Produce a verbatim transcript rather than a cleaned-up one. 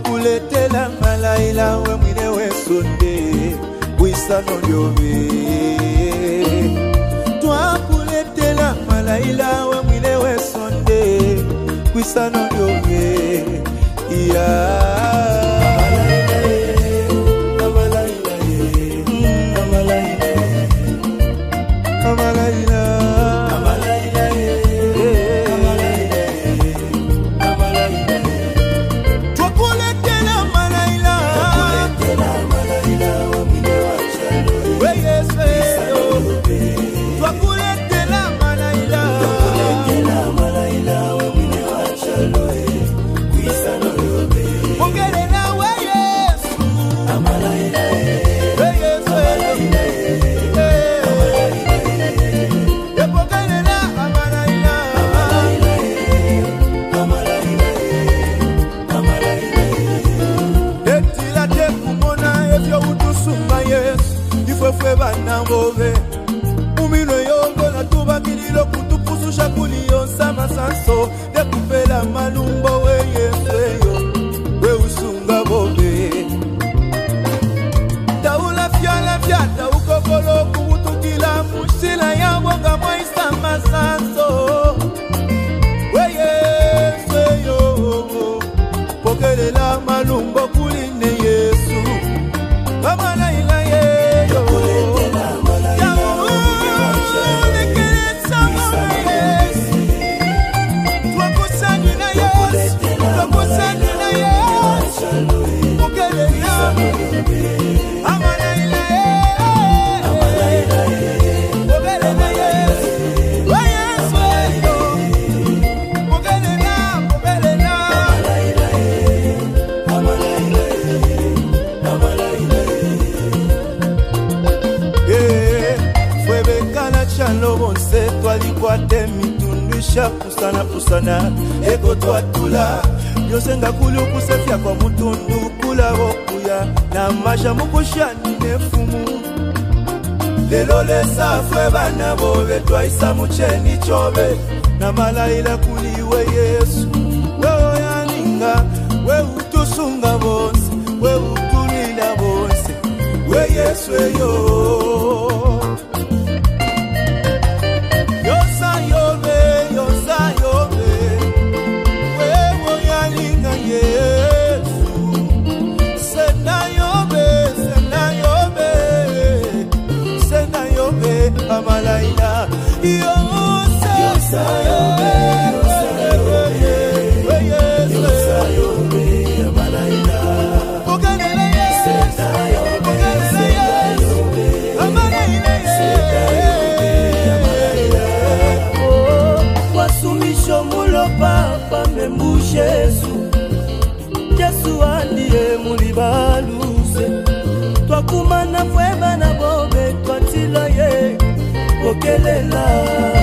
Twakuletela malaila we mwine we sonde Kwisano lyobe Twakuletela malaila we mwine we sonde Kwisano lyobe Yeah Umino yongo na tuba mililo kutupusu shakuli yonsama sanso de kupela malumbo we yeseyo we usunga bobe Taula fiala fiata ukokolo kubutukila mushila ya wonga mwaisa masanso we yeseyo pokelela malumbo kuline Yesu Kamala ila yeyo Pusana pusana eko twatula Yosenga kulu kusefya kwa mutundu kula wokuya Na masha mukushani nefumu Lelo lesa fwe bana bobe Twaisa mucheni chobe Na malaila kuliwe Yesu Wewe yaninga We utusunga bonse We utulila bonse We Yesu yo Amalaila yosa yosa yosa yosa yosa amalaila pokanela yosa pokanela yosa amalaila amalaila wasumisho mulopa pamembu Yesu Yesu aliye mulibaluse twakumana fweba na bobe twatila ye Okelela